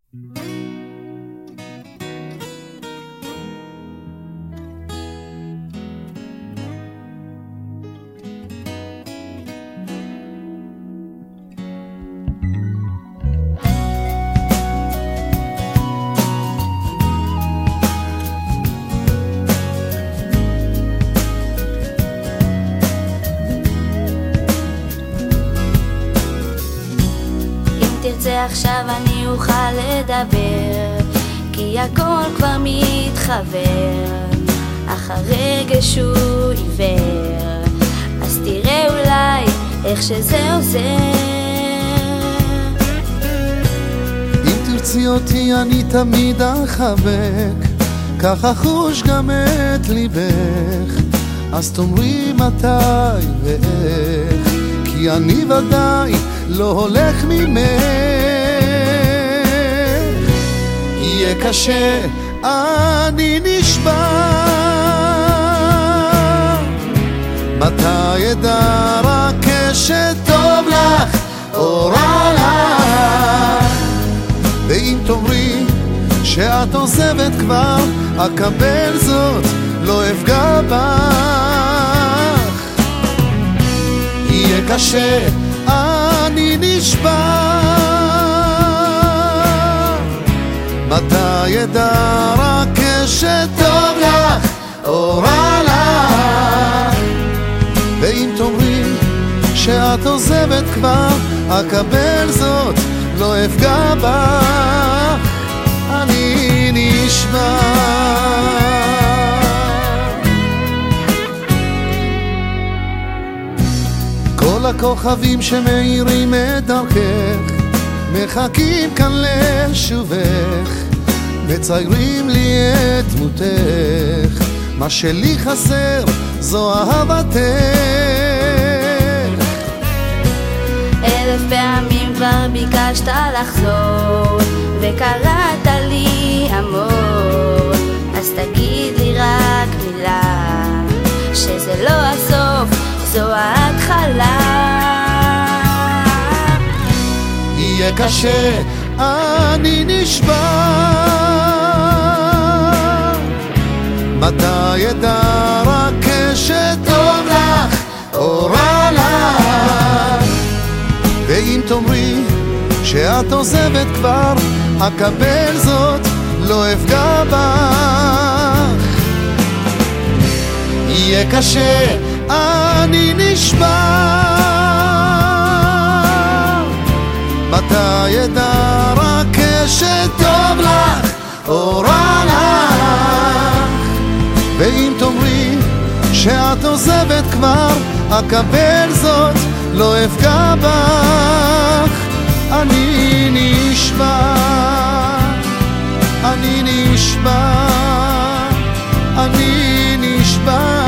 תרצה עכשיו אני אוכל לדבר, כי הכל כבר מתחבר, אך הרגש הוא עיוור. אז תראה אולי איך שזה עוזר. אם תרצי אותי אני תמיד אחבק, ככה חוש גם את ליבך. אז תאמרי מתי ואיך, כי אני ודאי לא הולך ממך. יהיה קשה, אני נשבע, מתי אדע רק כשטוב לך או רע לך. ואם תאמרי שאת עוזבת כבר, אקבל זאת, לא אפגע בך. יהיה קשה, אני נשבע, מתי אדע רק כשטוב לך או רע לך. ואם תאמרי שאת עוזבת כבר, אקבל זאת, לא אפגע בך. אני נשבע. כל הכוכבים שמאירים את דרכך מחכים כאן לשובך, מציירים לי את דמותך. מה שלי חסר זו אהבתך. 1000 פעמים כבר ביקשת לחזור, וקראת לי אמור. אז תגיד לי רק מילה, שזה לא הסוף, זו ההתחלה. יהיה קשה, אני נשבע, מתי אדע רק כשטוב לך או רע לך. ואם תאמרי שאת עוזבת כבר, אקבל זאת, לא אפגע בך. יהיה קשה, אני נשבע, מתי אדע רק כשטוב לך או רע לך. ואם תאמרי שאת עוזבת כבר, אקבל זאת, לא אפגע בך. אני נשבע, אני נשבע, אני נשבע.